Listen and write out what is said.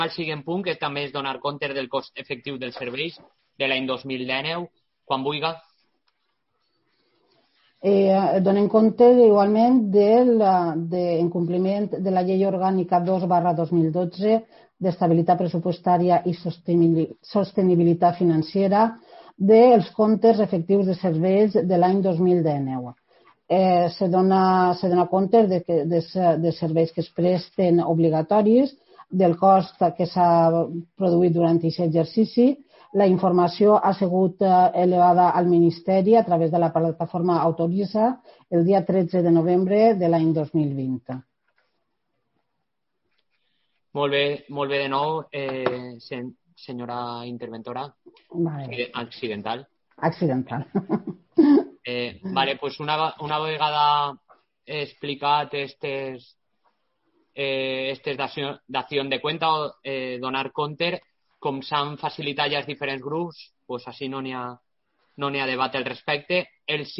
el següent punt, que també és donar compte del cost efectiu dels serveis de l'any 2019, quan vulgui. Donem compte igualment en compliment de la Llei Orgànica 2/2012 d'Estabilitat Pressupostària i Sostenibilitat Financera dels comptes efectius de serveis de l'any 2019. Se dona compte de serveis que es presten obligatoris, del cost que s'ha produït durant aquest exercici. La informació ha sigut elevada al Ministeri a través de la plataforma Autoriza el dia 13 de novembre de l'any 2020. Molt bé de nou, senyora interventora. Accidental. Vale, pues una vegada explicat estes d'acció de cuenta o donar compte, com s'han facilitat ja els diferents grups, pues així no n'hi ha debat al respecte. El